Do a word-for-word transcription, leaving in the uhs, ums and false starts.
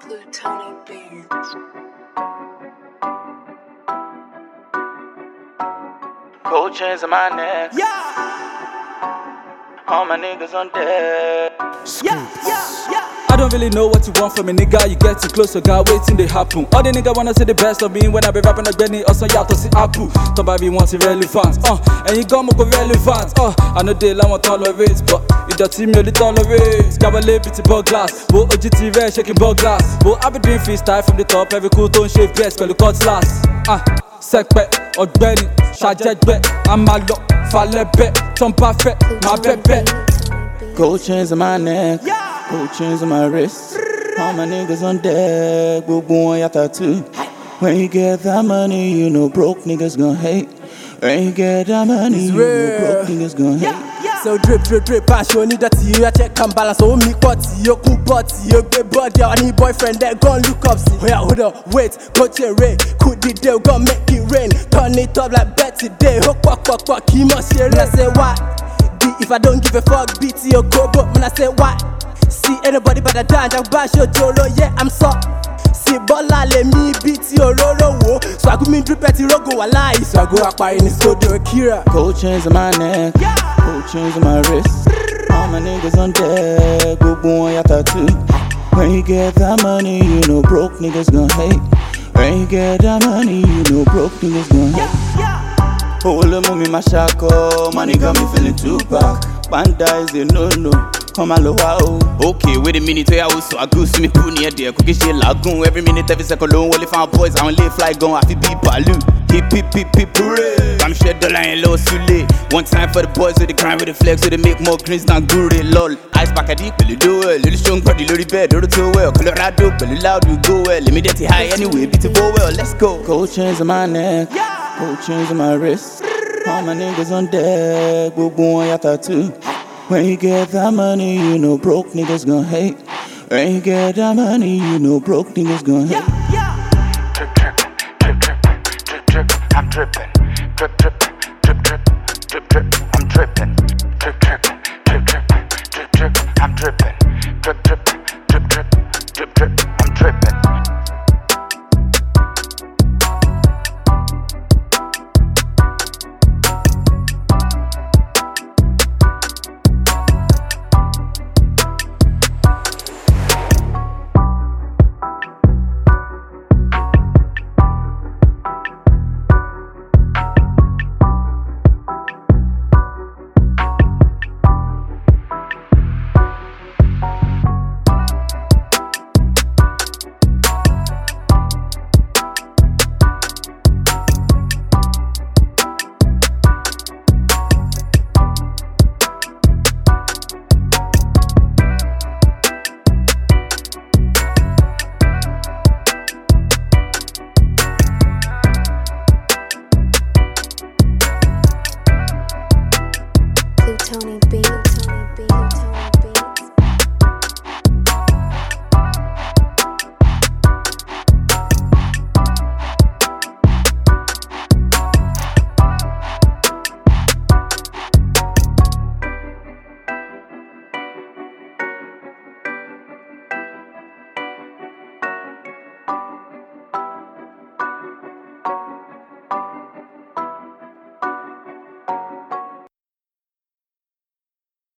Plutonic beats. Gold chains on my neck. Yeah, All my niggas on deck. yeah, yeah, yeah. I don't really know what you want from a nigga. You get too close, so God, waiting they happen. All the nigga wanna see the best of me when I be rapping again. Also, y'all to see Apple. Somebody wants irrelevant. Uh, and you got me go relevant. Uh, I know they like want tolerate, but you don't see me only tolerate. Cabalet, bitty ball glass. Bo O G T V, shaking ball glass. Bo I be doing freestyle from the top. Every cool tone shave, yes, but the cuts last. Ah, uh, sekpe, Ogbeni, Shajegbe, Amalo, Falebe, Tom Perfect, my bebe. Gold chains on my neck. Yeah. Gold chains on my wrist. All my niggas on deck. Gbogbo wọn yàtọ̀ too. When you get that money, you know broke niggas gon' hate. When you get that money, It's you know real. broke niggas gon' hate. Yeah, yeah. So drip, drip, drip, passion need that you a check and balance. Oh me potty, you cool potty, you big body, I need boyfriend that gon' look up. See, oh yeah, hold up, wait, coach your ray, could the deal gon' make it rain? Turn it up like Betty Day, hook, quack, quack, quack, he must share. When I say what, if I don't give a fuck, beat your go, but when I say what, see anybody but a dance, I bash your jolo, yeah, I'm so. See bola let me beat your roro wo, so I could mean drip at the rogo a lie, so I go up by in the soda Kira. Gold chains on my neck. Yeah. Gold chains on my wrist. All my niggas on deck. Gbogbo wọn yàtọ̀ too. When you get that money, you know broke niggas gon' hate. When you get that money, you know broke niggas gon' hate. Yeah, yeah. Owó ló mú mi máa ṣakọ, money got me feeling Tupac. Panda is a no-no, come and low out. Okay, wait a minute, where I was so I go see me put near there. Cookie shit lagoon, every minute, every second, long while found boys, I only fly gun, I feel beat balu. Hip, hip, hip, hip, hooray. I'm sure the line low, Sule. One time for the boys with the crime with the flex, so they make more greens than guru, lol. Ice pack a deep, Billy do well. Little strong body, little bed, do it too well. Colorado, Billy loud, we go well. Let me get it high anyway, beat it go well, let's go. Gold chains on my neck, Yeah. gold chains on my wrist. All my niggas on deck, gbogbo wọn yàtọ̀ too. When you get that money, you know broke niggas gon' hate. When you get that money, you know broke niggas gon' hate. Yeah, yeah. Drip, drip, drip, drip, drip, drip, I'm dripping. Drip, drip,